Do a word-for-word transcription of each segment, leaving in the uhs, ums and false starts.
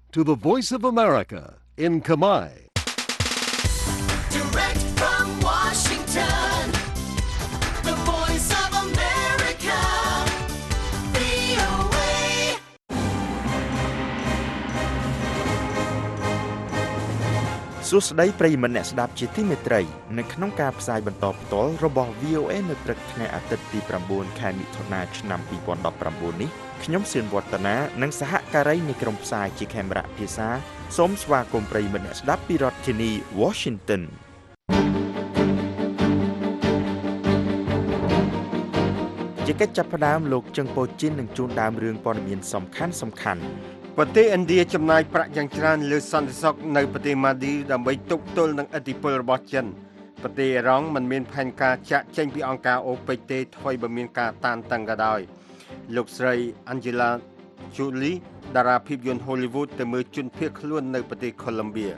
to the Voice of America in Khmer. Direct from Washington, the Voice of America, វី អូ เอសួស្តីប្រិយមិត្តអ្នកស្ដាប់ជាទីមេត្រីនៅក្នុងការផ្សាយបន្តផ្ទាល់របស់ វី អូ เอ នៅព្រឹកថ្ងៃអាទិត្យទី9ខែមិថុនាឆ្នាំពីរពាន់ដប់ប្រាំបួននេះខ្ញុំសឿនវឌ្ឍនានិងសហការីនៃក្រុមផ្សាយជាខេមរៈភាសាសូមស្វាគមន៍ប្រិយមិត្តអ្នកស្ដាប់ពីរដ្ឋធានី Washington ជាកិច្ចចាប់ផ្ដើមលោកជឹងប៉ូជីននឹងជួនដើមរឿងព័ត៌មានសំខាន់សំខាន់ប្រទេសឥណ្ឌាចំណាយប្រាក់យ៉ាងច្រើនលើសន្តិសុខនៅប្រទេសម៉ាឌីវដើម្បីទប់ទល់នឹងឥទ្ធិពលរបស់ចិនប្រទេសអ៊ីរ៉ង់មិនមានផែនការចាក់ចេញពីអង្គការអូប៉ិកទេថ្មីបើមានការតានតឹងក៏ដោយលោកស្រី Angela Jolie តារាភាពយន្ត Hollywood ទៅមើលជនភៀសខ្លួននៅប្រទេស Colombia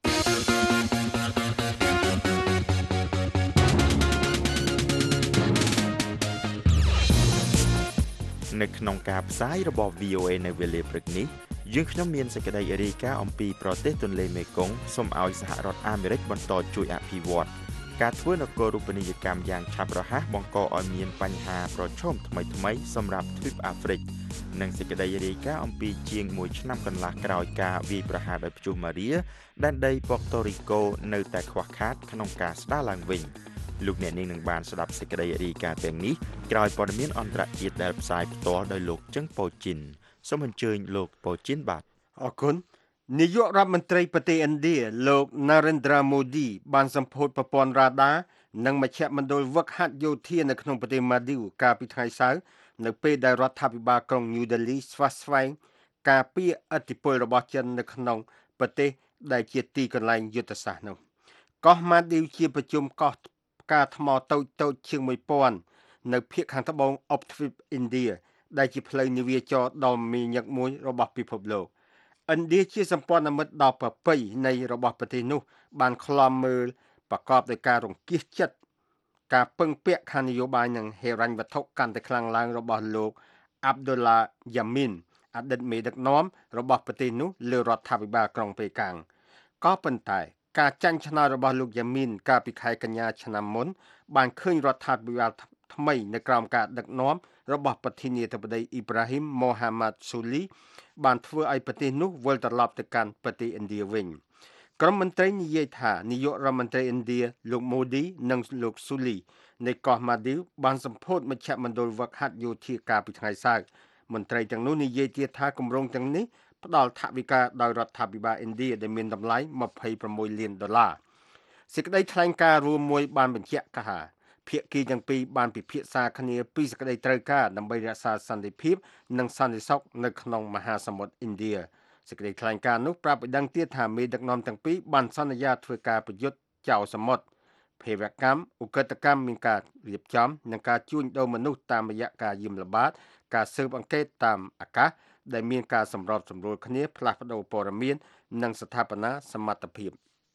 នៅក្នុងការផ្សាយរបស់ វី អូ เอ នៅវេលាព្រឹកនេះយើងខ្ញុំមានសេចក្តីរាយការណ៍អំពីប្រទេសទន្លេមេគង្គសូមឲ្យសហរដ្ឋអាមេរិកបន្តជួយអភិវឌ្ឍការធ្វើនគរូបនីយកម្មយ៉ាងឆាប់រហ័សបង្កឲ្យមានបញ្ហាប្រឈមថ្មីៗសម្រាប់ទ្វីបអាហ្វ្រិកនិងសេចក្តីរាយការណ៍អំពីជាងមួយឆ្នាំកន្លះក្រោយការវាយប្រហារដោយព្យុះម៉ារីដែនដីប៉ូតូរីកូនៅតែខ្វះខាតក្នុងការស្ដារឡើងវិញលោកអ្នកនាងនឹងបានស្ដាប់សេចក្តីរាយការណ៍ទាំងនេះក្រោយព័ត៌មានអន្តរជាតិដែលផ្សាយផ្ទាល់ដោយលោកជឹងប៉ូជីនសូមអញ្ជើញលោកប៉ូជីនបាទអរគុណនាយករដ្ឋមន្ត្រីប្រទេសឥណ្ឌាលោក Narendra Modi បានសម្ពោធប្រព័ន្ធរ៉ាដានិងមជ្ឈមណ្ឌលវឹកហាត់យោធានៅក្នុងប្រទេសម៉ាឌីវកាលពីថ្ងៃសៅរ៍នៅពេលដែលរដ្ឋាភិបាលក្រុង New Delhi ស្វាស្វែងការពារឥទ្ធិពលរបស់ចិននៅក្នុងប្រទេសដែលជាទីកន្លែងយុទ្ធសាស្ត្រនោះកោះម៉ាឌីវជាប្រជុំកោះផ្កាថ្មតូចតូចជាងមួយពាន់នៅភាគខាងត្បូងអុបទ្វីបឥណ្ឌាដែលជាផ្លូវនាវាចរដ៏មានញឹកមួយរបស់ពិភពលោកឥណ្ឌាជាសម្ព័ន្ធមិត្តដ៏ប្រពៃនៃរបស់ប្រទេសនោះបានឃ្លាំមើលប្រកបដោយការរង្គៀសចិត្តការពឹងពាក់ខាងនយោបាយនិងហិរញ្ញវត្ថុកាន់តែខ្លាំងឡើងរបស់លោក Abdullah Yamin អតីតមេដឹកនាំរបស់ប្រទេសនោះលើរដ្ឋាភិបាលក្រុងប៉េកាំងក៏ប៉ុន្តែការចាញ់ឆ្នោតរបស់លោក Yamin កាលពីខែកញ្ញាឆ្នាំមុនបានឃើញរដ្ឋាភិបាលថ្មីនៅក្រោមការដឹកនាំរបស់ប្រធានាធិបតី Ibrahim Mohamad Soli បានធ្វើឲ្យប្រទេសនោះវិលត្រឡប់ទៅកាន់ប្រទេសឥណ្ឌាវិញក្រុមមន្ត្រីនិយាយថានាយករដ្ឋមន្ត្រីឥណ្ឌាលោក Modi និងលោក Soli នៃកោះ Maldives បានសម្ពោធមជ្ឈមណ្ឌលវឹកហាត់យោធាកាលពីថ្ងៃសៅរ៍មន្ត្រីទាំងនោះនិយាយទៀតថាគម្រោងទាំងនេះផ្ដល់ថវិកាដោយរដ្ឋាភិបាលឥណ្ឌាដែលមានតម្លៃยี่สิบหกលានដុល្លារសេចក្តីថ្លែងការណ៍រួមមួយបានបញ្ជាក់ថាភាគីទាំងពីរបានពិភាក្សាគ្នាពីសេចក្តីត្រូវការដើម្បីរក្សាសន្តិភាពនិងសន្តិសុខនៅក្នុងមហាសមុទ្រឥណ្ឌាសេចក្តីថ្លែងការណ៍នោះប្រាប់ឲ្យដឹងទៀតថាមេដឹកនាំទាំងពីរបានសន្យាធ្វើការប្រយុទ្ធចោលសមុទ្រភេរវកម្មឧក្រិដ្ឋកម្មមានការរៀបចំនិងការជួញដូរមនុស្សតាមរយៈការយាមល្បាតការស៊ើបអង្កេតតាមអាកាសដែលមានការសម្របសម្រួលគ្នាផ្លាស់ប្ដូរព័ត៌មាននិងស្ថាបនាសមត្ថភាព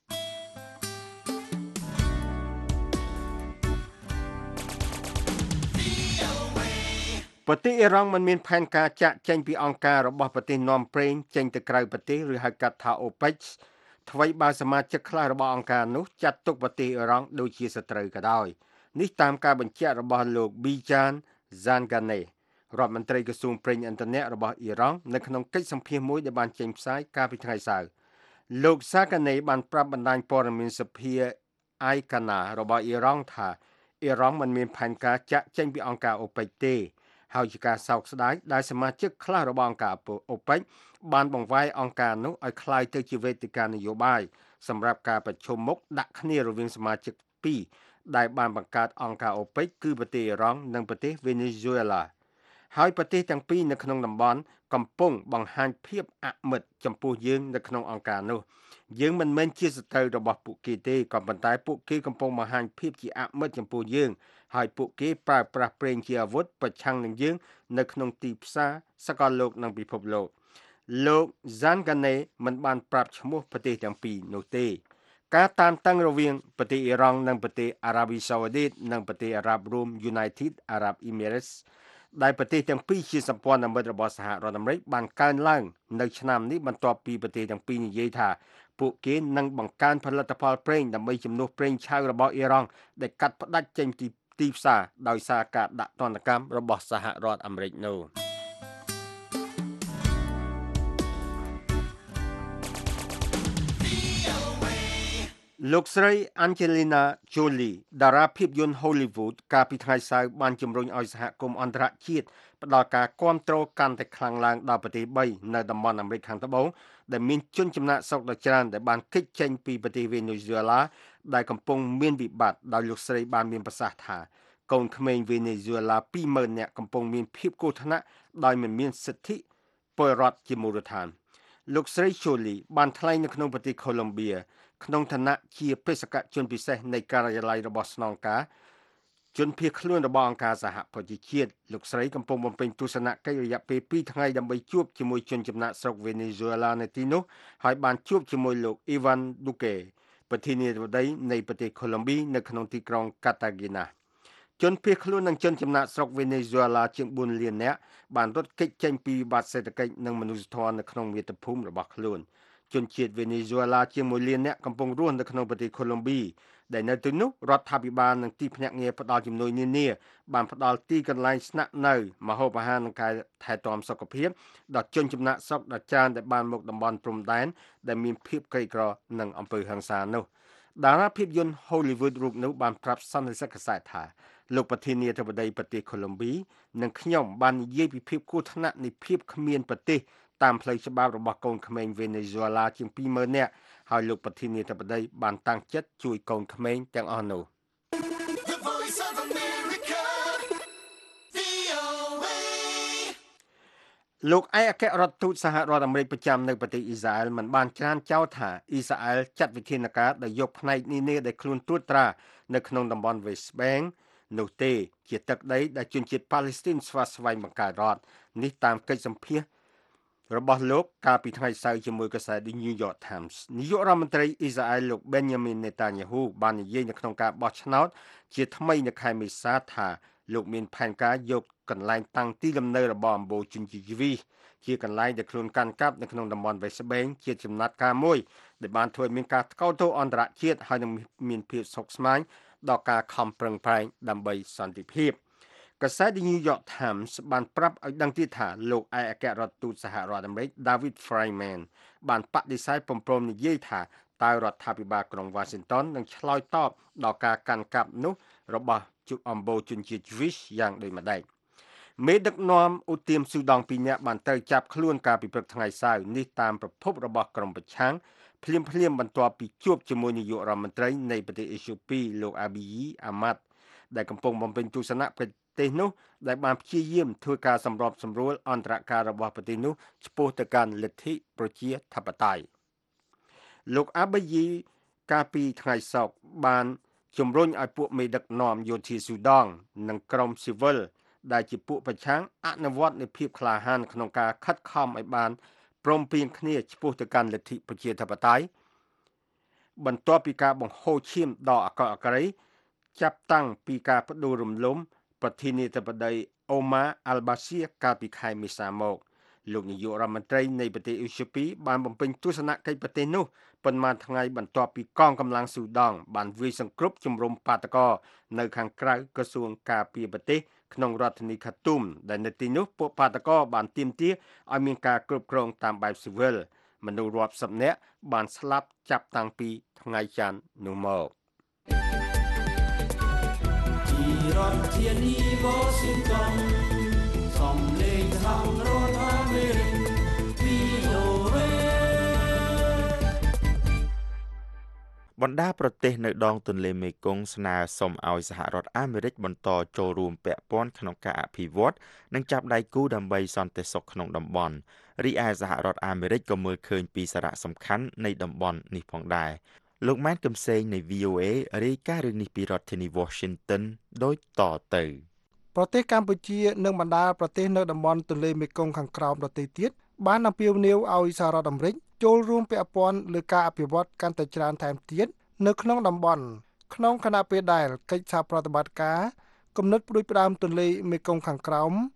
ប្រទេសអ៊ីរ៉ង់មិនមានផែនការចាក់ចេញពីអង្គការរបស់ប្រទេសនាំប្រេងចេញទៅក្រៅប្រទេសឬហៅកាត់ថា អូប៉ិក ថ្មីបើសមាជិកខ្លះរបស់អង្គការនោះចាត់ទុកប្រទេសអ៊ីរ៉ង់ដូចជាសត្រូវក៏ដោយនេះតាមការបញ្ជាក់របស់លោក Bijan Zanganeh រដ្ឋមន្ត្រីក្រសួងប្រេងឥន្ធនៈរបស់អ៊ីរ៉ង់នៅក្នុងកិច្ចសម្ភាសន៍មួយដែលបានចេញផ្សាយកាលពីថ្ងៃសៅរ៍លោក Zanganeh បានប្រាប់បណ្ដាញព័ត៌មានសភា Aikana របស់អ៊ីរ៉ង់ថាអ៊ីរ៉ង់មិនមានផែនការចាក់ចេញពីអង្គការអូប៉ិកទេហើយជាការសោកស្ដាយដែលសមាជិកខ្លះរបស់អង្គការអូប៉ិកបានបង្វែរអង្គការនោះឲ្យคล้ายទៅជាវេទិកានយោបាយសម្រាប់ការប្រជុំមុខដាក់គ្នារវាងសមាជិកពីរដែលបានបង្កើតអង្គការអូប៉ិកគឺប្រទេសអ៊ីរ៉ង់និងប្រទេសវេណេស៊ុយអេឡាហើយប្រទេសទាំងពីរនៅក្នុងតំបន់កំពុងបង្ហាញភាពអមិត្តចំពោះយើងនៅក្នុងអង្គការនោះយើងមិនមែនជាសត្រូវរបស់ពួកគេទេក៏ប៉ុន្តែពួកគេកំពុងបង្ហាញភាពជាអមិត្តចំពោះយើងហើយពួកគេប្រើប្រាស់ប្រេងជាអាវុធប្រឆាំងនឹងយើងនៅក្នុងទីផ្សារសកលលោកនិងពិភពលោកលោក Zanganeh មិនបានប្រាប់ឈ្មោះប្រទេសទាំងពីរនោះទេការតានតឹងរវាងប្រទេសអ៊ីរ៉ង់និងប្រទេសអារ៉ាប៊ីសាអូឌីតនិងប្រទេសអារ៉ាប់រួម United Arab Emirates ដែលប្រទេសទាំងពីរជាសម្ព័ន្ធមិត្តរបស់សហរដ្ឋអាមេរិកបានកើនឡើងនៅឆ្នាំនេះបន្ទាប់ពីប្រទេសទាំងពីរនិយាយថាពួកគេនឹងបង្កើនផលិតផលប្រេងដើម្បីជំនួសប្រេងឆៅរបស់អ៊ីរ៉ង់ដែលកាត់ផ្តាច់ចេញពីទីផ្សារដោយសារការដាក់ទណ្ឌកម្មរបស់សហរដ្ឋអាមេរិកនោះលោកស្រី Angelina Jolie តារាភាពយន្ត Hollywood កាលពីថ្ងៃសៅរ៍បានជំរុញឲ្យសហគមន៍អន្តរជាតិផ្ដល់ការគាំទ្រកាន់តែខ្លាំងឡើងដល់ប្រទេសបីនៅតំបន់អាមេរិកខាងត្បូងដែលមានជនចំណាក់ស្រុកដ៏ច្រើនដែលបានគេចចេញពីប្រទេសវេណេស៊ុយអេឡាដែលកំពុងមានវិបត្តិដោយលោកស្រីបានមានប្រសាសន៍ថាកូនក្មេងវេណេស៊ុយអេឡា ពីរម៉ឺន នាក់កំពុងមានភាពគ្រោះថ្នាក់ដោយមិនមានសិទ្ធិពលរដ្ឋជាមូលដ្ឋានលោកស្រី Jolie បានថ្លែងនៅក្នុងប្រទេសកូឡុំបៀក្នុងឋានៈជាបេសកជនពិសេសនៃការិយាល័យរបស់ស្នងការជនភៀសខ្លួនរបស់អង្គការសហប្រជាជាតិលោកស្រីកំពុងបំពេញទស្សនកិច្ចរយៈពេលពីរថ្ងៃដើម្បីជួបជាមួយជនចំណាក់ស្រុកវេណេស៊ុយអេឡានៅទីនោះហើយបានជួបជាមួយលោក Ivan Duque ប្រធានាធិបតីនៃប្រទេសកូឡុំប៊ីនៅក្នុងទីក្រុង Cartagena ជនភៀសខ្លួននិងជនចំណាក់ស្រុកវេណេស៊ុយអេឡាជាងបួនលាននាក់បានរត់គេចចេញពីវិបត្តិសេដ្ឋកិច្ចនិងមនុស្សធម៌នៅក្នុងមាតុភូមិរបស់ខ្លួនជនជាតិវេណេស៊ុយអេឡាជាងមួយលាននាក់កំពុងរស់នៅក្នុងប្រទេសកូឡុំប៊ីដែលនៅទីនោះរដ្ឋាភិបាលនិងទីភ្នាក់ងារផ្ដល់ជំនួយនានាបានផ្ដល់ទីកន្លែងស្នាក់នៅម្ហូបអាហារនិងការថែទាំសុខភាពដល់ជនចំណាក់ស្រុកដ៏ច្រើនដែលបានមកតំបន់ព្រំដែនដែលមានភាពក្រីក្រនិងអំពើហិង្សានោះតារាភាពយន្ត Hollywood រូបនោះបានប្រាប់សន្និសីទកាសែតថាលោកប្រធានាធិបតីប្រទេសកូឡុំប៊ីនិងខ្ញុំបាននិយាយពីភាពគ្រោះថ្នាក់នៃភាពគ្មានប្រទេសតាមផ្លូវច្បាប់របស់កូនក្មេងវេណេស៊ុយអេឡាជាងពីរម៉ឺននាក់ហើយលោកប្រធានាធិបតីបានតាំងចិត្តជួយកូនក្មេងទាំងអស់នោះ The Voice of America, វី អូ เอលោកឯកអគ្គរដ្ឋទូតសហរដ្ឋអាមេរិកប្រចាំនៅប្រទេសអ៊ីស្រាអែលមិនបានច្រានចោលថាអ៊ីស្រាអែលចាត់វិធានការដោយយកផ្នែកនានាដែលខ្លួនត្រួតត្រានៅក្នុងតំបន់ West Bank នោះទេជាទឹកដីដែលជនជាតិប៉ាឡេស្ទីនស្វាស្វែងបង្កើតរដ្ឋនេះតាមកិច្ចសម្ភាសន៍របស់លោកកាលពីថ្ងៃសៅរ៍ជាមួយកាសែត The New York Times នាយករដ្ឋមន្ត្រីអ៊ីស្រាអែលលោក Benjamin Netanyahu បាននិយាយនៅក្នុងការបោះឆ្នោតជាថ្មីនៅខែមេសាថាលោកមានផែនការយកកន្លែងតាំងទីលំនៅរបស់អម្បូរជនជាតិយវីសជាកន្លែងដែលខ្លួនកាន់កាប់នៅក្នុងតំបន់ West Bank ជាចំណាត់ការមួយដែលបានធ្វើឲ្យមានការថ្កោលទោសអន្តរជាតិហើយនឹងមានភាពស្មុគស្មាញដល់ការខំប្រឹងប្រែងដើម្បីសន្តិភាពកាសែត The New York Times បានប្រាប់ឲ្យដឹងទៀតថាលោកឯកអគ្គរដ្ឋទូតសហរដ្ឋអាមេរិក David Friedman បានបដិសេធពំប្រមនិយាយថាតើរដ្ឋាភិបាលក្រុង Washington នឹងឆ្លើយតបដល់ការកាន់កាប់នោះរបស់អម្បូរជនជាតិ Jewish យ៉ាងដូចម្តេចមេដឹកនាំឧទាមស៊ូដង់ពីរនាក់បានត្រូវចាប់ខ្លួនកាលពីព្រឹកថ្ងៃសៅរ៍នេះតាមប្រភពរបស់ក្រុមប្រឆាំងភ្លាមភ្លាមបន្ទាប់ពីជួបជាមួយនាយករដ្ឋមន្ត្រីនៃប្រទេសអេត្យូពីលោក Abiy Ahmed ដែលកំពុងបំពេញទស្សនកិច្ចប្រទេសនោះដែលបានព្យាយាមធ្វើការសម្របសម្រួលអន្តរការរបស់ប្រទេសនោះឆ្ពោះទៅកាន់លទ្ធិប្រជាធិបតេយ្យលោក Abiy កាលពីថ្ងៃសុក្របានជំរុញឲ្យពួកមេដឹកនាំយោធាស៊ូដង់និងក្រុមស៊ីវិលដែលជាពួកប្រឆាំងអនុវត្តនូវភាពក្លាហានក្នុងការខិតខំឲ្យបានព្រមព្រៀងគ្នាឆ្ពោះទៅកាន់លទ្ធិប្រជាធិបតេយ្យបន្ទាប់ពីការបង្ហូរឈាមដ៏អាក្រក់អាក្រិយចាប់តាំងពីការបដូររំលំប្រធានាធិបតី Omar al-Bashir កាលពីខែមេសាមកលោកនាយករដ្ឋមន្ត្រីនៃប្រទេសអ៊ីត្យូពីបានបំពេញទស្សនកិច្ចប្រទេសនោះប៉ុន្មានថ្ងៃបន្ទាប់ពីកងកម្លាំងស៊ូដង់បានវាយសង្គ្រប់ជំរំបាតកោនៅខាងក្រៅក្រសួងការពារប្រទេសក្នុងរដ្ឋធានីខាទូមដែលនៅទីនោះពួកបាតកោបានទាមទារឲ្យមានការគ្រប់គ្រងតាមបែបស៊ីវិលមនុស្សរាប់សិបនាក់បានស្លាប់ចាប់តាំងពីថ្ងៃច័ន្ទនោះមកពីរដ្ឋធានី Washington សំឡេងសហរដ្ឋអាមេរិក វី អូ เอបណ្ដាប្រទេសនៅដងទន្លេមេគង្គស្នើសុំឲ្យសហរដ្ឋអាមេរិកបន្តចូលរួមពាក់ព័ន្ធក្នុងការអភិវឌ្ឍនិងចាប់ដៃគូដើម្បីសន្តិសុខក្នុងតំបន់រីឯសហរដ្ឋអាមេរិកក៏មើលឃើញពីសារៈសំខាន់នៃតំបន់នេះផងដែរលោកម៉ែនកំសែងនៃ វី អូ เอ រាយការណ៍រឿងនេះពីរដ្ឋធានី Washington ដូចតទៅប្រទេសកម្ពុជានិងបណ្ដាប្រទេសនៅតំបន់ទន្លេមេគង្គខាងក្រោមដទៃទៀតបានអំពាវនាវឲ្យសហរដ្ឋអាមេរិកចូលរួមពាក់ព័ន្ធលើការអភិវឌ្ឍកាន់តែច្រើនថែមទៀតនៅក្នុងតំបន់ក្នុងខណៈពេលដែលកិច្ចសហប្រតិបត្តិការគំនិតផ្ដួចផ្ដើមទន្លេមេគង្គខាងក្រោម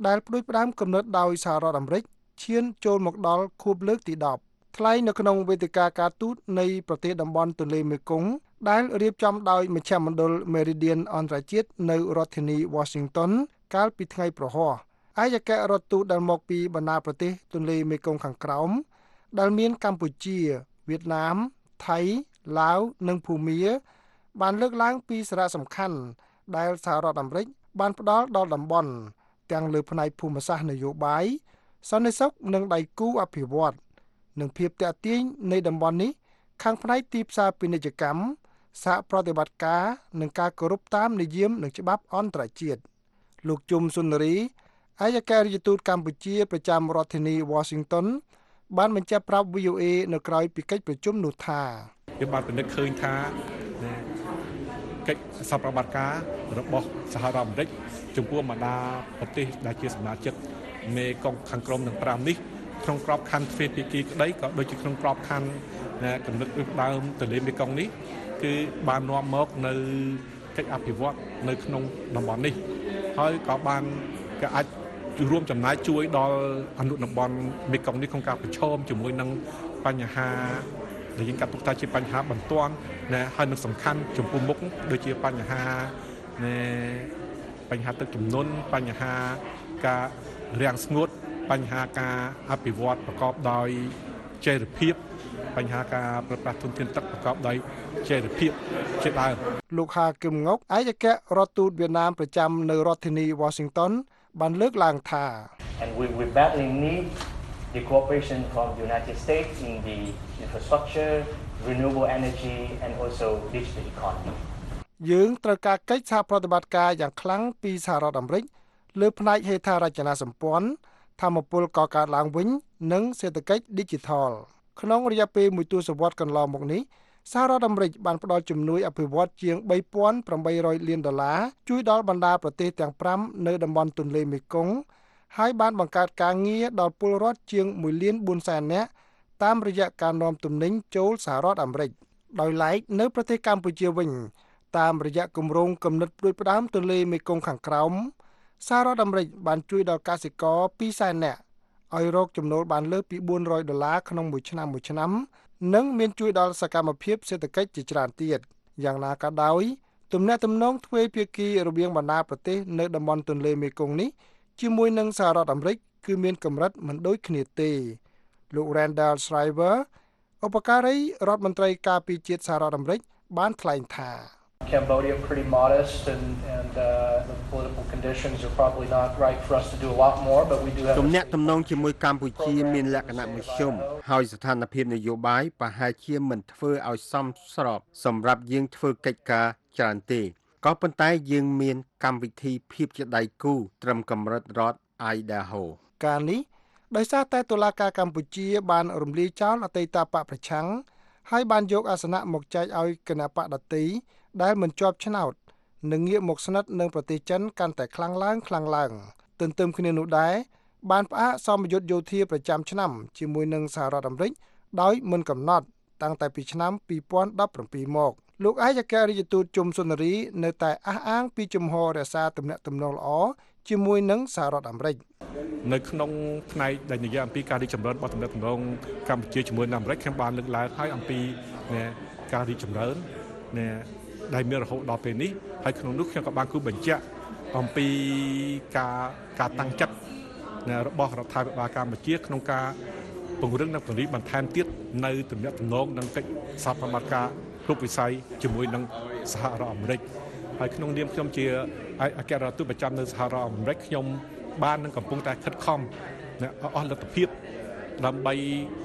ដែលផ្ដួចផ្ដើមកំណត់ដោយសហរដ្ឋអាមេរិកឈានចូលមកដល់ខួបលើកទីដប់ថ្លែងនៅក្នុងវេទិកាការទូតនៃប្រទេសតំបន់ទន្លេមេគង្គដែលរៀបចំដោយមជ្ឈមណ្ឌល Meridian អន្តរជាតិនៅរដ្ឋធានី Washington កាលពីថ្ងៃប្រហ័សឯកអគ្គរដ្ឋទូតដែលមកពីបណ្ដាប្រទេសទន្លេមេគង្គខាងក្រោមដែលមានកម្ពុជាវៀតណាមថៃឡាវនិងភូមាបានលើកឡើងពីសារៈសំខាន់ដែលសហរដ្ឋអាមេរិកបានផ្ដល់ដល់តំបន់ទាំងលើផ្នែកភូមិសាស្ត្រនយោបាយសន្តិសុខនិងដៃគូអភិវឌ្ឍនិងភាពទាក់ទាញនៃតំបន់នេះខាងផ្នែកទីផ្សារពាណិជ្ជកម្មសហប្រតិបត្តិការនិងការគោរពតាមនិយមនិងច្បាប់អន្តរជាតិលោកជុំសុនារីឯកអគ្គរដ្ឋទូតកម្ពុជាប្រចាំរដ្ឋធានី Washington បានបញ្ជាក់ប្រាប់ វី អូ អេ នៅក្រៅពីកិច្ចប្រជុំនោះថាយើងបានពិនិត្យឃើញថាកិច្ចសហប្រតិបត្តិការរបស់សហរដ្ឋអាមេរិកចំពោះបណ្ដាប្រទេសដែលជាសមាជិកមេគង្គខាងក្រោមទាំងប្រាំនេះក្នុងក្របខ័ណ្ឌទ្វេភាគីក្តីក៏ដូចជាក្នុងក្របខ័ណ្ឌកំណត់ដើមទន្លេមេគង្គនេះគឺបាននាំមកនៅកិច្ចអភិវឌ្ឍនៅក្នុងតំបន់នេះហើយក៏បានក៏អាចរួមចំណាយជួយដល់អនុតំបន់មេគង្គនេះក្នុងការប្រឈមជាមួយនឹងបញ្ហាដែលយើងកាត់ទុកថាជាបញ្ហាបន្ទាន់ណាហើយនឹងសំខាន់ចំពោះមុខដូចជាបញ្ហាណែបញ្ហាទឹកជំនន់បញ្ហាការរាំងស្ងួតបញ្ហាការអភិវឌ្ឍប្រកបដោយចីរភាពបញ្ហាការប្រើប្រាស់ធនធានទឹកប្រកបដោយចីរភាពជាដើមលោកហាគឹមងុកឯកអគ្គរដ្ឋទូតវៀតណាមប្រចាំនៅរដ្ឋធានី Washington បានលើកឡើងថា And we we badly need the cooperation from the United States in the infrastructure, renewable energy and also digital economy. យើងត្រូវការកិច្ចសហប្រតិបត្តិការយ៉ាងខ្លាំងពីសហរដ្ឋអាមេរិកលើផ្នែកហេដ្ឋារចនាសម្ព័ន្ធធម្មពលកកើតឡើងវិញនិងសេដ្ឋកិច្ច Digital ក្នុងរយៈពេលមួយទសវត្សរ៍កន្លងមកនេះសហរដ្ឋអាមេរិកបានផ្ដល់ជំនួយអភិវឌ្ឍជាងបីពាន់ប្រាំបីរយលានដុល្លារជួយដល់បណ្ដាប្រទេសទាំងប្រាំនៅតំបន់ទន្លេមេគង្គហើយបានបង្កើតការងារដល់ពលរដ្ឋជាងមួយលានបួនសែននាក់តាមរយៈការនាំទំនិញចូលសហរដ្ឋអាមេរិកដោយឡែកនៅប្រទេសកម្ពុជាវិញតាមរយៈគម្រោងកំណត់ផ្ដួចផ្ដើមទន្លេមេគង្គខាងក្រោមសហរដ្ឋអាមេរិកបានជួយដល់កសិករពីរសែននាក់ឲ្យរកចំណូលបានលើសពីបួនរយដុល្លារក្នុងមួយឆ្នាំមួយឆ្នាំនិងមានជួយដល់សកម្មភាពសេដ្ឋកិច្ចជាច្រើនទៀតយ៉ាងណាក៏ដោយទំនាក់ទំនងទ្វេភាគីរវាងបណ្ដាប្រទេសនៅតំបន់ទន្លេមេគង្គនេះជាមួយនឹងសហរដ្ឋអាមេរិកគឺមានកម្រិតមិនដូចគ្នាទេលោក Randall Shriver ឧបការីរដ្ឋមន្ត្រីការពារជាតិសហរដ្ឋអាមេរិកបានថ្លែងថា Cambodia pretty modest and and uh, the political conditions are probably not right for us to do a lot more but we do have ទំនាក់ទំនងជាមួយកម្ពុជាមានលក្ខណៈមធ្យមហើយស្ថានភាពនយោបាយប្រហែលជាមិនធ្វើឲ្យសមស្របសម្រាប់យើងធ្វើកិច្ចការច្រើនទេក៏ប៉ុន្តែយើងមានកម្មវិធីភាពជាដៃគូត្រឹមកម្រិតរដ្ឋ Idaho ការនេះដោយសារតែតុលាការកម្ពុជាបានរំលាយចោលអតីតបកប្រឆាំងហើយបានយកអាសនៈមកចែកឲ្យគណៈបកដទៃដែលមិនជាប់ឆ្នោតនិងងាកមកស្និទ្ធនឹងប្រទេសចិនកាន់តែខ្លាំងឡើងខ្លាំងឡើងទន្ទឹមគ្នានោះដែរបានផ្អាកសម្ពយុទ្ធយោធាប្រចាំឆ្នាំជាមួយនឹងសហរដ្ឋអាមេរិកដោយមិនកំណត់តាំងតែពីឆ្នាំពីរពាន់ដប់ប្រាំពីរមកលោកឯកអគ្គរដ្ឋទូតជុំសុនារីនៅតែអះអាងពីជំហររក្សាទំនាក់ទំនងល្អជាមួយនឹងសហរដ្ឋអាមេរិកនៅក្នុងផ្នែកដែលនិយាយអំពីការរីកចម្រើនរបស់ទំនាក់ទំនងកម្ពុជាជាមួយនឹងអាមេរិកខ្ញុំបានលើកឡើងហើយអំពីការរីកចម្រើនដែលមានរហូតដល់ពេលនេះហើយក្នុងនោះខ្ញុំក៏បានគូបញ្ជាក់អំពីការការតាំងចិត្តរបស់រដ្ឋាភិបាលកម្ពុជាក្នុងការពង្រឹងនិងពង្រីកបន្ថែមទៀតនៅទំនាក់ទំនងនិងកិច្ចសហប្រតិបត្តិការគ្រប់វិស័យជាមួយនឹងសហរដ្ឋអាមេរិកហើយក្នុងនាមខ្ញុំជាអគ្គរដ្ឋទូតប្រចាំនៅសហរដ្ឋអាមេរិកខ្ញុំបាននឹងកំពុងតែខិតខំអស់លទ្ធភាពដើម្បី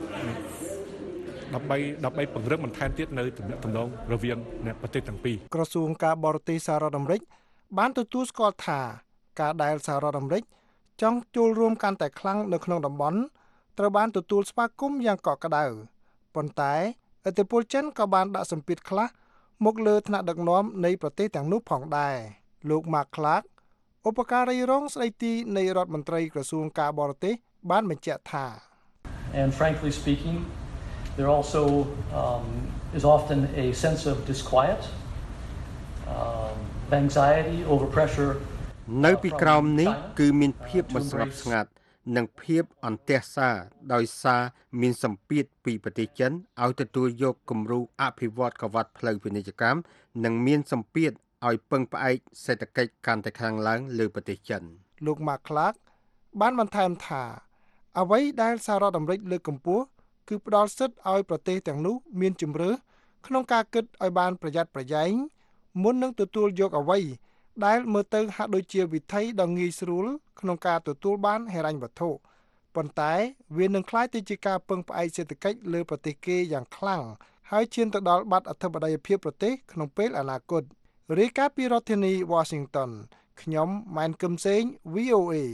ដើម្បីដើម្បីពង្រឹងបន្ថែមទៀតនៅទំនាក់ទំនងរវាងប្រទេសទាំងពីរក្រសួងការបរទេសសហរដ្ឋអាមេរិកបានទទួលស្គាល់ថាការដែលសហរដ្ឋអាមេរិកចង់ចូលរួមកាន់តែខ្លាំងនៅក្នុងតំបន់ត្រូវបានទទួលស្វាគមន៍យ៉ាងកក់ក្ដៅប៉ុន្តែឥទ្ធិពលចិនក៏បានដាក់សម្ពាធខ្លះមកលើថ្នាក់ដឹកនាំនៃប្រទេសទាំងនោះផងដែរលោក Mark Clark ឧបការីរងស្ដីទីនៃរដ្ឋមន្ត្រីក្រសួងការបរទេសបានបញ្ជាក់ថា And frankly speaking there also um, is often a sense of disquiet, um, anxiety, overpressure នៅពីក្រោមនេះគឺមានភាពមិនស្ងប់ស្ងាត់និងភាពអន្ទះសារដោយសារមានសម្ពាធពីប្រទេសចិនឲ្យទទួលយកគំរូអភិវឌ្ឍកវ៉ាត់ផ្លូវពាណិជ្ជកម្មនិងមានសម្ពាធឲ្យពឹងផ្អែកសេដ្ឋកិច្ចកាន់តែខ្លាំងឡើងលើប្រទេសចិនលោក Mark Clark បានបន្ថែមថាអ្វីដែលសហរដ្ឋអាមេរិកលើកកម្ពស់គឺផ្ដល់សិទ្ធិឲ្យប្រទេសទាំងនោះមានជម្រើសក្នុងការគិតឲ្យបានប្រយ័ត្នប្រយែងមុននឹងទទួលយកអ្វីដែលមើលទៅហាក់ដូចជាវិធីដ៏ងាយស្រួលក្នុងការទទួលបានហិរញ្ញវត្ថុប៉ុន្តែវានឹងក្លាយទៅជាការពឹងផ្អែកសេដ្ឋកិច្ចលើប្រទេសគេយ៉ាងខ្លាំងហើយឈានទៅដល់បាត់អធិបតេយ្យភាពប្រទេសក្នុងពេលអនាគតរាយការណ៍ពីរដ្ឋធានី Washington ខ្ញុំម៉ែនគឹមសេង វី អូ เอ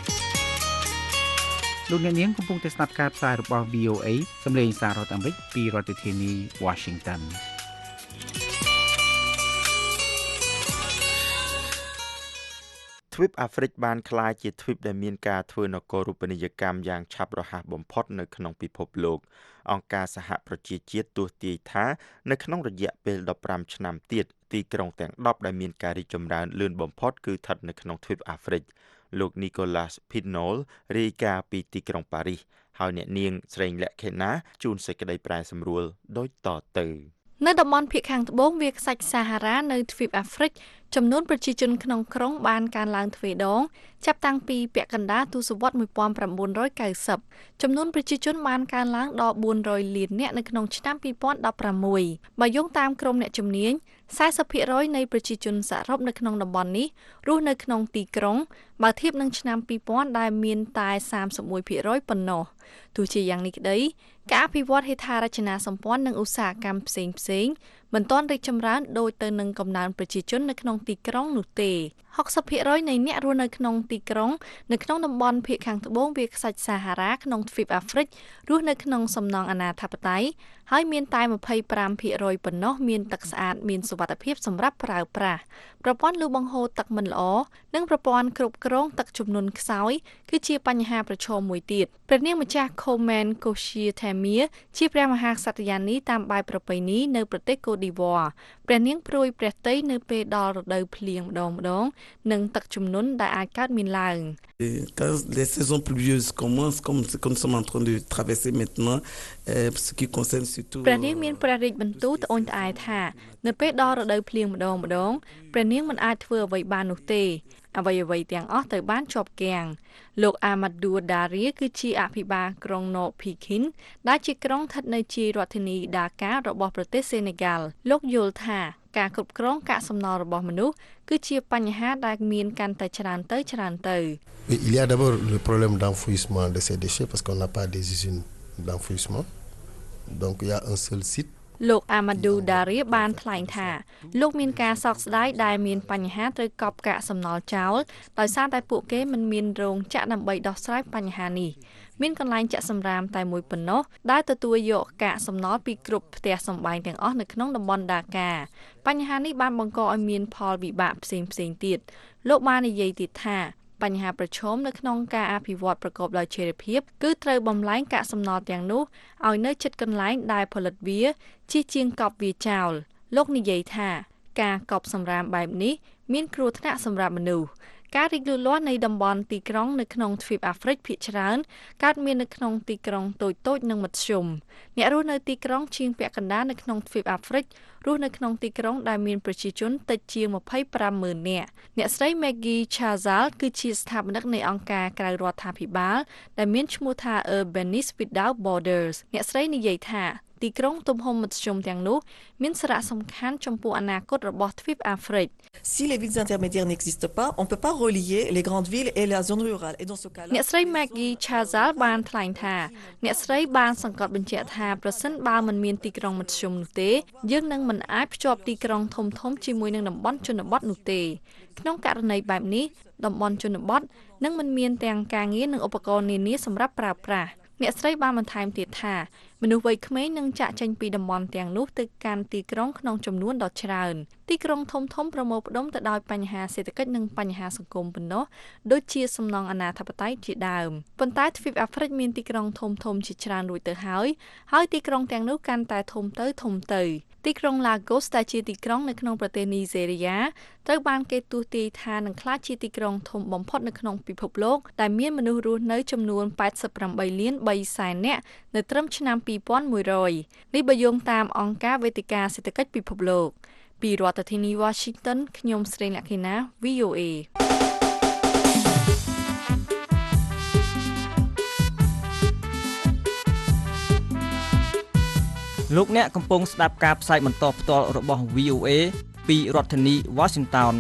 លោកអ្នកនាងកំពុងតែស្ដាប់ការផ្សាយរបស់ វី អូ เอ សម្លេងសាររដ្ឋអាមេរិកពីរដ្ឋធានី Washington ទ្វីបអាហ្វ្រិកបានក្លាយជាទ្វីបដែលមានការធ្វើនគរូបនីយកម្មយ៉ាងឆាប់រហ័សបំផុតនៅក្នុងពិភពលោកអង្គការសហប្រជាជាតិទស្សន៍ទាយថានៅក្នុងរយៈពេលដប់ប្រាំឆ្នាំទៀតទីក្រុងទាំងដប់ដែលមានការរីកចម្រើនលឿនបំផុតគឺស្ថិតនៅក្នុងទ្វីបអាហ្វ្រិកលោក Nicholas Pinol រាយការណ៍ពីទីក្រុងប៉ារីសហើយអ្នកនាងស្រីលក្ខិណាជួនសេចក្តីប្រែសម្រួលដូចតទៅនៅតំបន់ភាគខាងត្បូងវាលខ្សាច់សាហារ៉ានៅទ្វីបអាហ្វ្រិកចំនួនប្រជាជនក្នុងក្រុងបានកើនឡើងទ្វេដងចាប់តាំងពីពាក់កណ្ដាលទសវត្សរ៍nineteen ninetyចំនួនប្រជាជនបានកើនឡើងដល់four hundredលាននាក់នៅក្នុងឆ្នាំtwenty sixteenបើយោងតាមក្រុមអ្នកជំនាញforty percentនៃប្រជាជនសរុបនៅក្នុងតំបន់នេះរស់នៅក្នុងទីក្រុងបើធៀបនឹងឆ្នាំtwo thousandដែលមានតែthirty-one percentប៉ុណ្ណោះទោះជាយ៉ាងនេះក្តីការអភិវឌ្ឍហេដ្ឋារចនាសម្ព័ន្ធនិងឧស្សាហកម្មផ្សេងៗមិនទាន់រីកចម្រើនដូចទៅនឹងកំណើនប្រជាជននៅក្នុងទីក្រុងនោះទេsixty percentនៃអ្នករស់នៅក្នុងទីក្រុងនៅក្នុងតំបន់ភាគខាងត្បូងវាលខ្សាច់សាហារ៉ាក្នុងទ្វីបអាហ្វ្រិករស់នៅក្នុងសំណង់អនាធិបតេយ្យហើយមានតែtwenty-five percentប៉ុណ្ណោះមានទឹកស្អាតមានសុវត្ថិភាពសម្រាប់ប្រើប្រាស់ប្រព័ន្ធលូបង្ហូរទឹកមិនល្អនិងប្រព័ន្ធគ្រប់គ្រងទឹកជំនន់ខ្សោយគឺជាបញ្ហាប្រឈមមួយទៀតព្រះនាងម្ចាស់ Komen Koshia Thamir ជាព្រះមហាក្សត្រយានីតាមបែបប្រពៃណីនៅប្រទេសកូឌីវ៉ាព្រះនាងព្រួយព្រះទ័យនៅពេលដល់រដូវភ្លៀងម្ដងម្ដងនិងទឹកជំនន់ដែលអាចកើតមានឡើង Quand les saisons pluvieuses commencent, comme, comme nous sommes en train de traverser maintenant, euh, ce qui concerne surtout... ព្រះនាងមានព្រះរាជបន្ទូលត្អូញត្អែថានៅពេលដល់រដូវភ្លៀងម្ដងម្ដងព្រះនាងមិនអាចធ្វើអ្វីបាននោះទេអ្វីអ្វីទាំងអស់ទៅបានជាប់គាំងលោក Amadou Daria គឺជាអភិបាលក្រុង Nord Pekin ដែលជាក្រុងស្ថិតនៅជារដ្ឋធានី Dakar របស់ប្រទេស Senegal លោកយល់ថាការគ្រប់គ្រងកាកសំណល់របស់មនុស្សគឺជាបញ្ហាដែលមានកាន់តែច្រើនទៅច្រើនទៅ Il y a d'abord le problème d'enfouissement de ces déchets parce qu'on n'a pas des usines d'enfouissement. Donc il y a un seul site លោក Amadou Daria បានថ្លែងថាលោកមានការសោកស្ដាយដែលមានបញ្ហាត្រូវកប់កាកសំណល់ចោលដោយសារតែពួកគេមិនមានរោងចក្រដើម្បីដោះស្រាយបញ្ហានេះមានកន្លែងចាក់សំរាមតែមួយប៉ុណ្ណោះដែលទទួលយកកាកសំណល់ពីគ្រប់ផ្ទះសម្បែងទាំងអស់នៅក្នុងតំបន់ដាកាបញ្ហានេះបានបង្កឲ្យមានផលវិបាកផ្សេងៗទៀតលោកបាននិយាយទៀតថាបញ្ហាប្រឈមនៅក្នុងការអភិវឌ្ឍប្រកបដោយចីរភាពគឺត្រូវបំលែងកាកសំណល់ទាំងនោះឲ្យនៅជិតកន្លែងដែលផលិតវាជាជាងកប់វាចោលលោកនិយាយថាការកប់សំរាមបែបនេះមានគ្រោះថ្នាក់សម្រាប់មនុស្សការរីកលូតលាស់នៃតំបន់ទីក្រុងនៅក្នុងទ្វីបអាហ្វ្រិកភាគច្រើនកើតមាននៅក្នុងទីក្រុងតូចៗនិងមធ្យមអ្នករស់នៅទីក្រុងជាងពាក់កណ្ដាលនៅក្នុងទ្វីបអាហ្វ្រិករស់នៅក្នុងទីក្រុងដែលមានប្រជាជនតិចជាងtwenty-fiveម៉ឺននាក់អ្នកស្រី Maggie Chazal គឺជាស្ថាបនិកនៃអង្គការក្រៅរដ្ឋាភិបាលដែលមានឈ្មោះថា Urbanis Without Borders អ្នកស្រីនិយាយថាទីក្រុងទំហំមធ្យមទាំងនោះមានសារៈសំខាន់ចំពោះអនាគតរបស់ទ្វីបអាហ្វ្រិក Si les villes intermédiaires n'existent pas, on peut pas relier les grandes villes et la zone rurale. Et dans ce cas-là, អ្នកស្រី Maggie Chazal បានថ្លែងថាអ្នកស្រីបានសង្កត់បញ្ជាក់ថាប្រសិនបើមិនមានទីក្រុងមធ្យមនោះទេយើងនឹងមិនអាចភ្ជាប់ទីក្រុងធំធំជាមួយនឹងតំបន់ជនបទនោះទេក្នុងករណីបែបនេះតំបន់ជនបទនឹងមិនមានទាំងការងារនិងឧបករណ៍នានាសម្រាប់ប្រើប្រាស់អ្នកស្រីបានបន្ថែមទៀតថាមនុស្សវ័យក្មេងនឹងចាក់ចេញពីតំបន់ទាំងនោះទៅកាន់ទីក្រុងក្នុងចំនួនដ៏ច្រើនទីក្រុងធំធំប្រមូលផ្ដុំទៅដោយបញ្ហាសេដ្ឋកិច្ចនិងបញ្ហាសង្គមប៉ុណ្ណោះដូចជាសំណង់អនាធិបតេយ្យជាដើមប៉ុន្តែទ្វីបអាហ្វ្រិកមានទីក្រុងធំធំជាច្រើនរួចទៅហើយហើយទីក្រុងទាំងនោះកាន់តែធំទៅធំទៅទីក្រុង Lagos ដែលជាទីក្រុងនៅក្នុងប្រទេសនីហ្សេរីយ៉ាត្រូវបានគេទស្សន៍ទាយថានឹងក្លាយជាទីក្រុងធំបំផុតនៅក្នុងពិភពលោកដែលមានមនុស្សរស់នៅចំនួនแปดสิบแปดលាន3សែននាក់នៅត្រឹមឆ្នាំពីរពាន់មួយរយនេះបើយោងតាមអង្គការវេទិកាសេដ្ឋកិច្ចពិភពលោកពីរដ្ឋធានី Washington ខ្ញុំស្រីលក្ខិណា វី អូ เอលោកអ្នកកំពុងស្ដាប់ការផ្សាយបន្តផ្ទាល់របស់ វី អូ เอ ពីរដ្ឋធានី Washington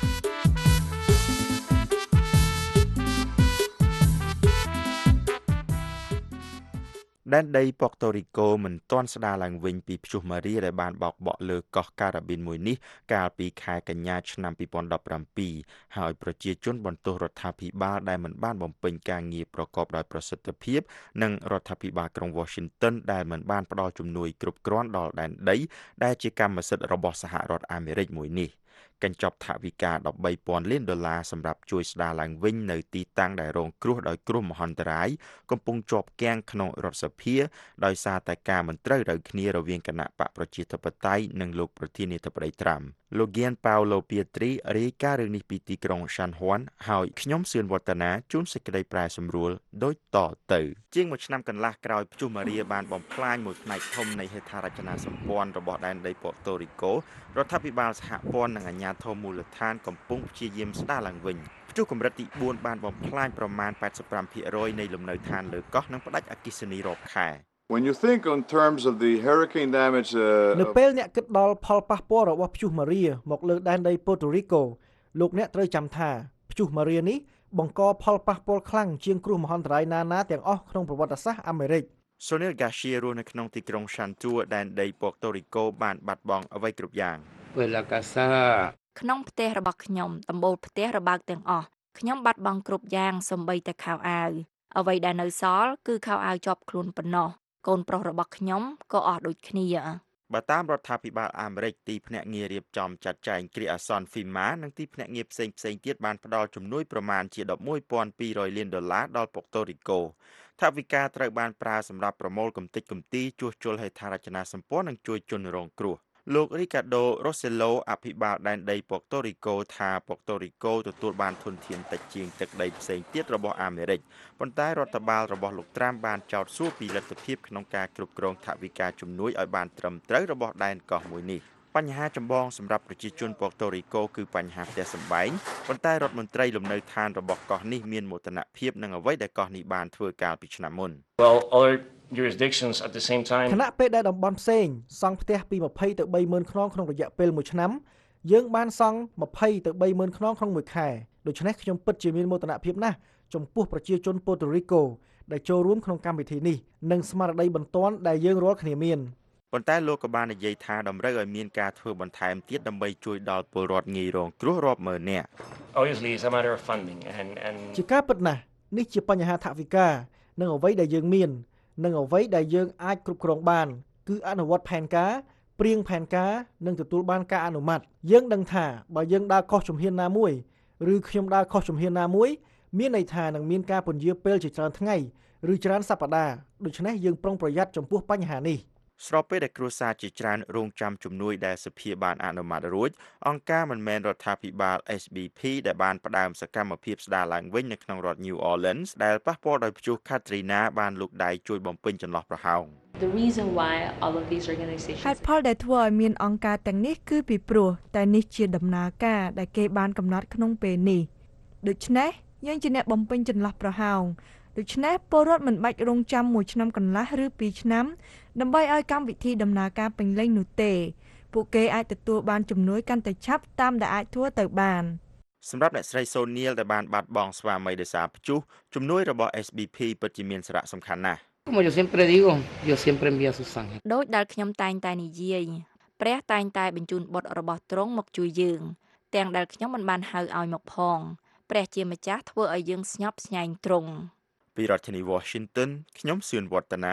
ដែនដីប៉ូតូរីកូមិនទាន់ស្ដារឡើងវិញពីព្យុះម៉ារីដែលបានបោកបក់លើកោះការ៉ាប៊ីនមួយនេះកាលពីខែកញ្ញាឆ្នាំពីរពាន់ដប់ប្រាំពីរហើយប្រជាជនបន្ទោសរដ្ឋាភិបាលដែលមិនបានបំពេញការងារប្រកបដោយប្រសិទ្ធភាពនិងរដ្ឋាភិបាលក្រុង Washington ដែលមិនបានផ្ដល់ជំនួយគ្រប់គ្រាន់ដល់ដែនដីដែលជាកម្មសិទ្ធិរបស់សហរដ្ឋអាមេរិកមួយនេះកញ្ចប់ថវិកាដប់បីពាន់លានដុល្លារសម្រាប់ជួយស្ដារឡើងវិញនៅទីតាំងដែលរងគ្រោះដោយគ្រោះមហន្តរាយកំពុងជាប់គាំងក្នុងរដ្ឋសភាដោយសារតែការមិនត្រូវរូវគ្នារវាងគណៈបកប្រជាធិបតេយ្យនិងលោកប្រធានាធិបតីត្រាំលោកហ្គៀនប៉ាវឡូពីត្រីរាយការណ៍រឿងនេះពីទីក្រុងសាន់ហួនហើយខ្ញុំសឿនវឌ្ឍនាជួនសេចក្តីប្រែសម្រួលដូចតទៅជាងមួយឆ្នាំកន្លះក្រោយព្យុះម៉ារីបានបំផ្លាញមួយផ្នែកធំនៃហេដ្ឋារចនាសម្ព័ន្ធរបស់ដែនដីប៉ូតូរីកូរដ្ឋាភិបាលសហព័ន្ធនិងអាជ្ញាធរមូលដ្ឋានកំពុងព្យាយាមស្ដារឡើងវិញព្យុះកម្រិតទីបួនបានបំផ្លាញប្រមាណแปดสิบห้าភាគរយនៃលំនៅឋានលើកោះនិងផ្ដាច់អគ្គិសនីរាប់ខែ When you think in terms of the hurricane damage នៅពេលអ្នកគិតដល់ផលប៉ះពាល់របស់ព្យុះម៉ារីមកលើដែនដីប៉ូតូរីកូលោកអ្នកត្រូវចាំថាព្យុះម៉ារីនេះបង្កផលប៉ះពាល់ខ្លាំងជាងគ្រោះមហន្តរាយណាណាទាំងអស់ក្នុងប្រវត្តិសាស្ត្រអាមេរិក Sonil Garcia រស់នៅក្នុងទីក្រុង Santur ដែនដីប៉ូតូរីកូបានបាត់បង់អ្វីគ្រប់យ៉ាងក្នុងផ្ទះរបស់ខ្ញុំដំបូលផ្ទះរបើកទាំងអស់ខ្ញុំបាត់បង់គ្រប់យ៉ាងសូម្បីតែខោអាវអ្វីដែលនៅសល់គឺខោអាវជាប់ខ្លួនប៉ុណ្ណោះកូនប្រុសរបស់ខ្ញុំក៏អស់ដូចគ្នាបើតាមរដ្ឋាភិបាលអាមេរិកទីភ្នាក់ងាររៀបចំចាត់ចែងគ្រាអាសន្ន FEMA និងទីភ្នាក់ងារផ្សេងផ្សេងទៀតបានផ្ដល់ជំនួយប្រមាណជាeleven thousand two hundredលានដុល្លារដល់ប៉ូតូរីកូថវិកាត្រូវបានប្រើសម្រាប់ប្រមូលកំទេចកំទីជួសជុលហេដ្ឋារចនាសម្ព័ន្ធនិងជួយជនរងគ្រោះលោក Ricardo Rossello អភិបាលដែនដីប៉ូតូរីកូថាប៉ូតូរីកូទទួលបានធនធានតិចជាងទឹកដីផ្សេងទៀតរបស់អាមេរិកប៉ុន្តែរដ្ឋបាលរបស់លោកត្រាំបានចោទសួរពីលទ្ធភាពក្នុងការគ្រប់គ្រងថវិកាជំនួយឲ្យបានត្រឹមត្រូវរបស់ដែនកោះមួយនេះបញ្ហាចម្បងសម្រាប់ប្រជាជនប៉ូតូរីកូគឺបញ្ហាផ្ទះសម្បែងប៉ុន្តែរដ្ឋមន្ត្រីលំនៅឋានរបស់កោះនេះមានមោទនភាពនឹងអ្វីដែលកោះនេះបានធ្វើកាលពីឆ្នាំមុន Well, other jurisdictions at the same time ខណៈពេលដែលតំបន់ផ្សេងសង់ផ្ទះពីtwentyទៅthirtyម៉ឺនខ្នងក្នុងរយៈពេលមួយឆ្នាំយើងបានសង់twentyទៅthirtyម៉ឺនខ្នងក្នុងមួយខែដូច្នេះខ្ញុំពិតជាមានមោទនភាពណាស់ចំពោះប្រជាជនប៉ូតូរីកូដែលចូលរួមក្នុងកម្មវិធីនេះនិងស្មារតីបន្ទាន់ដែលយើងរាល់គ្នាមានប៉ុន្តែលោកក៏បាននិយាយថាតម្រូវឲ្យមានការធ្វើបន្ថែមទៀតដើម្បីជួយដល់ពលរដ្ឋងាយរងគ្រោះរាប់ម៉ឺននាក់ Obviously it's a matter of funding and and ជាការពិតណាស់នេះជាបញ្ហាថវិកានិងអ្វីដែលយើងមាននិងអ្វីដែលយើងអាចគ្រប់គ្រងបានគឺអនុវត្តផែនការព្រៀងផែនការនិងទទួលបានការអនុម័តយើងដឹងថាបើយើងដើរខុសជំហានណាមួយឬខ្ញុំដើរខុសជំហានណាមួយមានន័យថានឹងមានការពន្យាពេលជាច្រើនថ្ងៃឬច្រើនសប្តាហ៍ដូច្នេះយើងប្រុងប្រយ័ត្នចំពោះបញ្ហានេះស្របពេលដែលគ្រួសារជាច្រើនរងចាំជំនួយដែលសភាបានអនុម័តរួចអង្គការមិនមែនរដ្ឋាភិបាល S B P ដែលបានផ្ដើមសកម្មភាពស្ដារឡើងវិញនៅក្នុងរដ្ឋ New Orleans ដែលប៉ះពាល់ដោយព្យុះ Katrina បានលូកដៃជួយបំពេញចន្លោះប្រហោង The reason why all of these organizations ហេតុផលដែលធ្វើឲ្យមានអង្គការទាំងនេះគឺពីព្រោះតែនេះជាដំណើរការដែលគេបានកំណត់ក្នុងពេលនេះដូច្នេះយើងជាអ្នកបំពេញចន្លោះប្រហោងដូច្នេះពលរដ្ឋមិនបាច់រងចាំមួយឆ្នាំកន្លះឬពីរឆ្នាំដើម្បីឲ្យកម្មវិធីដំណើរការពេញលេញនោះទេពួកគេអាចទទួលបានជំនួយកាន់តែឆាប់តាមដែលអាចធ្វើទៅបានសម្រាប់អ្នកស្រីសូនៀលដែលបានបាត់បង់ស្វាមីដោយសារព្យុះជំនួយរបស់ S B P ពិតជាមានសារៈសំខាន់ណាស់ Como yo siempre digo, yo siempre envío a sus ángeles. ដូចដែលខ្ញុំតែងតែនិយាយព្រះតែងតែបញ្ជូនបុត្ររបស់ទ្រង់មកជួយយើងទាំងដែលខ្ញុំមិនបានហៅឲ្យមកផងព្រះជាម្ចាស់ធ្វើឲ្យយើងស្ញប់ស្ញែងទ្រង់ពីរដ្ឋធានី Washington ខ្ញុំសឿនវឌ្ឍនា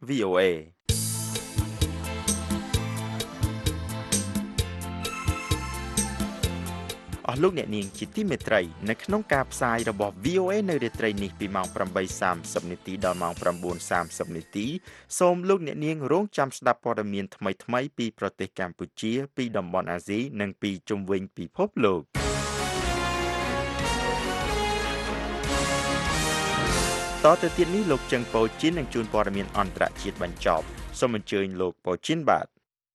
វី អូ เอ អស់លោកអ្នកនាងជាទីមេត្រីនៅក្នុងការផ្សាយរបស់ វី អូ เอ នៅរាត្រីនេះពីម៉ោង ប្រាំបីសាមសិប នាទីដល់ម៉ោង ប្រាំបួនសាមសិប នាទីសូមលោកអ្នកនាងរងចាំស្ដាប់ព័ត៌មានថ្មីៗពីប្រទេសកម្ពុជាពីតំបន់អាស៊ីនិងពីជុំវិញពិភពលោកតទៅទៀតនេះលោកចឹងប៉ូជីននឹងជួនព័ត៌មានអន្តរជាតិបញ្ចប់សូមអញ្ជើញលោកប៉ូជីនបាទ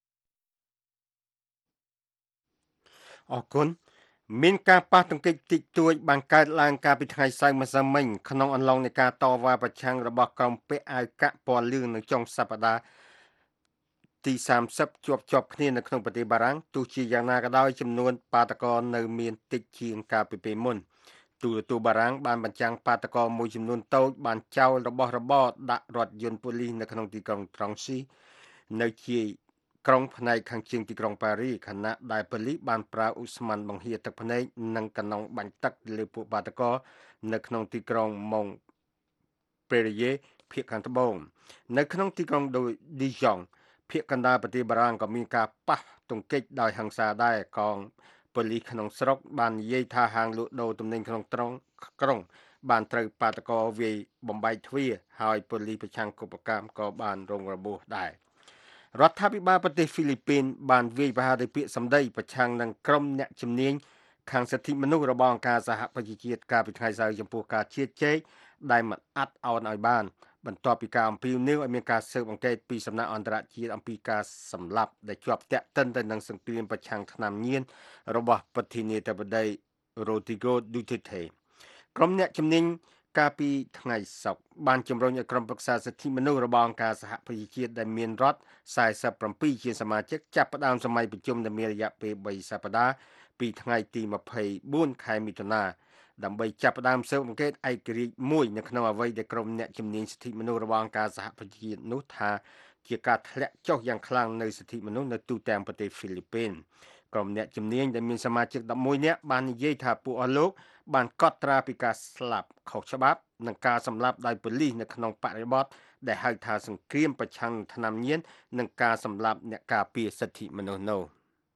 អរគុណមានការប៉ះទង្គិចតិចតួចបានកើតឡើងកាលពីថ្ងៃសៅរ៍ម្សិលមិញក្នុងអំឡុងនៃការតវ៉ាប្រឆាំងរបស់ក្រុមពាក់អាវកាក់ពណ៌លឿងនៅចុងសប្តាហ៍ទីសាមសិបជាប់ជាប់គ្នានៅក្នុងប្រទេសបារាំងទោះជាយ៉ាងណាក៏ដោយចំនួនបាតកោនៅមានតិចជាងកាលពីពេលមុនទូរទស្សន៍បារាំងបានបញ្ចាំងបាតកោមួយចំនួនតូចបានចោលរបស់របរដាក់រថយន្តប៉ូលីសនៅក្នុងទីក្រុងត្រង់ស៊ីនៅជាក្រុងផ្នែកខាងជើងទីក្រុងប៉ារីខណៈដែលប៉ូលីសបានប្រើឧស្ម័នបង្ហៀទឹកភ្នែកនិងកាណុងបាញ់ទឹកលើពួកបាតកោនៅក្នុងទីក្រុងម៉ុងពេរីយេភាគខាងត្បូងនៅក្នុងទីក្រុងឌីយ៉ង់ភាគកណ្ដាលប្រទេសបារាំងក៏មានការប៉ះទង្គិចដោយហិង្សាដែរកងប៉ូលីសក្នុងស្រុកបាននិយាយថាហាងលក់ដូរទំនិញក្នុងត្រង់ក្រុងបានត្រូវបាតកោវាយបំបែកទ្វារហើយប៉ូលីសប្រឆាំងកុបកម្មក៏បានរងរបួសដែររដ្ឋាភិបាលប្រទេសហ្វីលីពីនបានវាយប្រហារដោយពាក្យសម្ដីប្រឆាំងនឹងក្រុមអ្នកជំនាញខាងសិទ្ធិមនុស្សរបស់អង្គការសហប្រជាជាតិកាលពីថ្ងៃសៅរ៍ចំពោះការជៀសជែកដែលមិនអាត់អោនឲ្យបានបន្ទាប់ពីការអំពាវនាវឲ្យមានការស៊ើបអង្កេតពីសំណាក់អន្តរជាតិអំពីការសម្លាប់ដែលជាប់ទាក់ទិនទៅនឹងសង្គ្រាមប្រឆាំងថ្នាំញៀនរបស់ប្រធានាធិបតី Rodrigo Duterte ក្រុមអ្នកជំនាញកាលពីថ្ងៃសុក្របានជំរុញឲ្យក្រុមប្រឹក្សាសិទ្ធិមនុស្សរបស់អង្គការសហប្រជាជាតិដែលមានរដ្ឋសែសិបប្រាំពីរជាសមាជិកចាប់ផ្ដើមសម័យប្រជុំដែលមានរយៈពេលបីសប្តាហ៍ពីថ្ងៃទីម្ភៃបួនខែមិថុនាដើម្បីចាប់ផ្ដើមស៊ើបអង្កេតឯករាជ្យមួយនៅក្នុងអ្វីដែលក្រុមអ្នកជំនាញសិទ្ធិមនុស្សរបស់អង្គការសហប្រជាជាតិនោះថាជាការធ្លាក់ចុះយ៉ាងខ្លាំងនៅសិទ្ធិមនុស្សនៅទូទាំងប្រទេសហ្វីលីពីនក្រុមអ្នកជំនាញដែលមានសមាជិកដប់មួយនាក់បាននិយាយថាពួកអស់លោកបានកត់ត្រាពីការស្លាប់ខុសច្បាប់និងការសម្លាប់ដោយប៉ូលីសនៅក្នុងបរិបទដែលហៅថាសង្គ្រាមប្រឆាំងថ្នាំញៀននិងការសម្លាប់អ្នកការពារសិទ្ធិមនុស្សនោះ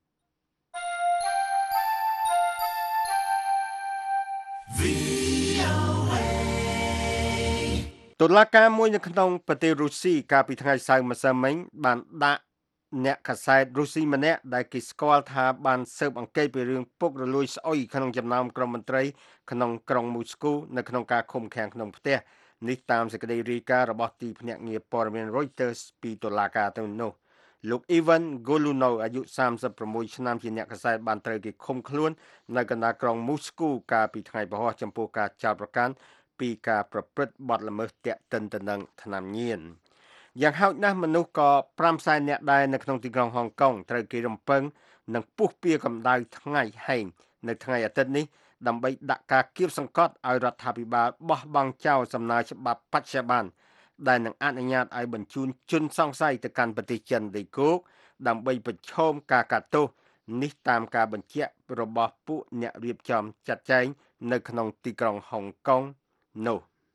តុលាការមួយនៅក្នុងប្រទេសរុស្ស៊ីកាលពីថ្ងៃសៅរ៍ម្សិលមិញបានដាក់អ្នកកាសែតរុស្ស៊ីម្នាក់ដែលគេស្គាល់ថាបានស៊ើបអង្កេតពីរឿងពុករលួយស្អុយក្នុងចំណោមក្រុមមន្ត្រីក្នុងក្រុងមូស្គូនៅក្នុងការឃុំឃាំងក្នុងផ្ទះនេះតាមសេចក្តីរាយការណ៍របស់ទីភ្នាក់ងារព័ត៌មាន Reuters ពីតុលាការទៅនោះលោក Ivan Golunov អាយុសាមសិបប្រាំមួយឆ្នាំជាអ្នកកាសែតបានត្រូវគេឃុំខ្លួននៅកណ្ដាលក្រុងមូស្គូកាលពីថ្ងៃពហុចំពោះការចោទប្រកាន់ពីការប្រព្រឹត្តបទល្មើសទាក់ទិនទៅនឹងថ្នាំញៀនយ៉ាងហោចណាស់មនុស្សក៏ប្រាំសែននាក់ដែរនៅក្នុងទីក្រុងហុងកុងត្រូវគេរំពឹងនឹងពុះពៀកម្ដៅថ្ងៃហែងនៅថ្ងៃអាទិត្យនេះដើម្បីដាក់ការគៀបសង្កត់ឲ្យរដ្ឋាភិបាលបោះបង់ចោលសំណើច្បាប់បច្ចុប្បន្នដែលនឹងអនុញ្ញាតឲ្យបញ្ជូនជនសង្ស័យទៅកាន់ប្រទេសចិនដីគោកដើម្បីប្រឈមការកាត់ទោសនេះតាមការបញ្ជាក់របស់ពួកអ្នករៀបចំចាត់ចែងនៅក្នុងទីក្រុងហុងកុងនោះ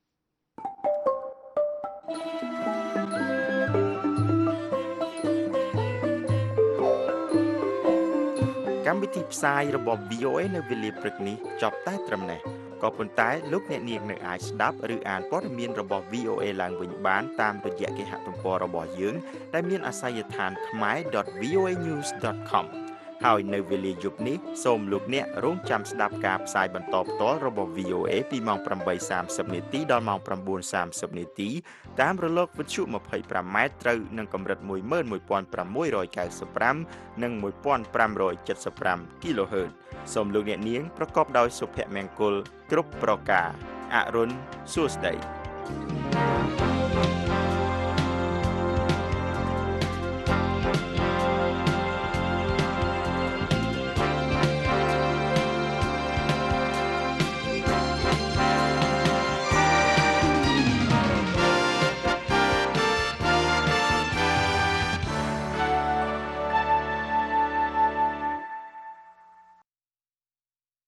កម្មវិធីផ្សាយរបស់ វី អូ เอ នៅវេលាព្រឹកនេះចប់តែត្រឹមនេះក៏ប៉ុន្តែលោកអ្នកនាងនៅអាចស្ដាប់ឬអានព័ត៌មានរបស់ វី អូ เอ ឡើងវិញបានតាមរយៈគេហទំព័ររបស់យើងដែលមានអាសយដ្ឋាន khmer dot v o a news dot com ហើយនៅវេលាយប់នេះសូមលោកអ្នករងចាំស្ដាប់ការផ្សាយបន្តផ្ទាល់របស់ វី អូ เอ ពីម៉ោងប្រាំបីសាមសិបនាទីដល់ម៉ោងប្រាំបួនសាមសិបនាទីតាមរលកវិទ្យុម្ភៃប្រាំម៉ែត្រត្រូវនឹងកម្រិតមួយម៉ឺនមួយពាន់ប្រាំមួយរយកៅសិបប្រាំនិងមួយពាន់ប្រាំរយចិតសិបប្រាំ គីឡូហឺត សូមលោកអ្នកនាងប្រកបដោយសុភមង្គលគ្រប់ប្រការអរុនសួស្តី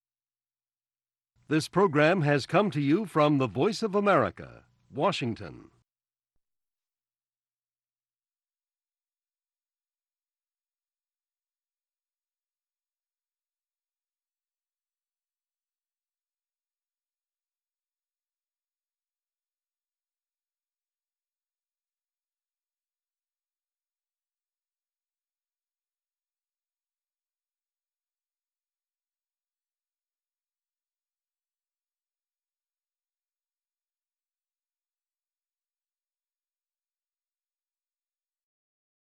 This program has come to you from the Voice of America, Washington.